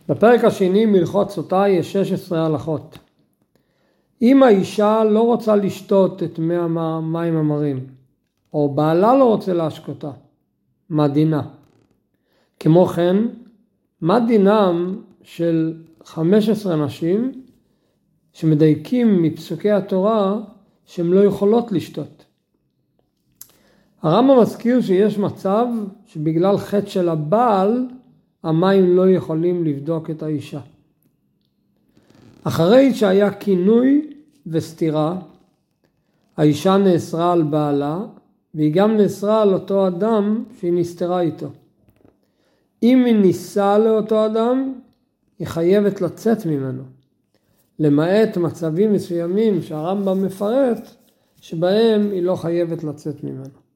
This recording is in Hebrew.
בפרק השני מלכות סוטה יש 16 הלכות. אם האישה לא רוצה לשתות את מי המים המרים, או בעלה לא רוצה להשקותה, מה דינה? כמו כן, מה דינם של 15 נשים שמדייקים מפסוקי התורה שהן לא יכולות לשתות? הרמב"ם מזכיר שיש מצב שבגלל חטא של הבעל, המים לא יכולים לבדוק את האישה. אחרי שהיה כינוי וסתירה, האישה נאסרה על בעלה, והיא גם נאסרה על אותו אדם שהיא נסתרה איתו. אם היא ניסה לאותו אדם, היא חייבת לצאת ממנו. למעט מצבים מסוימים שהרמב"ם מפרט, שבהם היא לא חייבת לצאת ממנו.